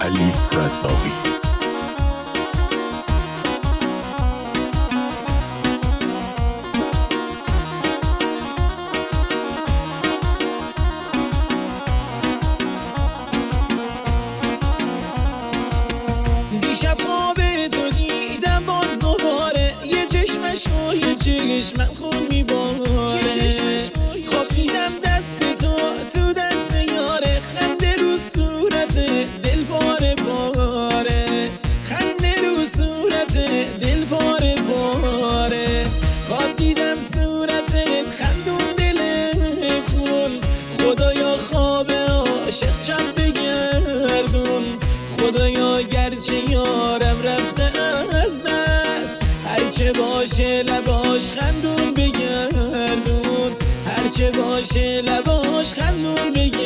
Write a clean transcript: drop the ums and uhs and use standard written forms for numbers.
علی رضاوی. دیشب خواب تو دیدم باز دوباره، یه چشمش و یه چشمم خون میباره. خواب دیدم دست تو دست یاره، خنده رو صورت دل پاره پاره، خنده رو صورت دل پاره پاره. خواب دیدم صورتت خندون دلتون، خدایا خواب عاشق شب بگردون. خدایا گرچه یارم رفته از دست، هرچه باشه لباش خندون بگردون، هرچه باشه لباش خندون بگردون.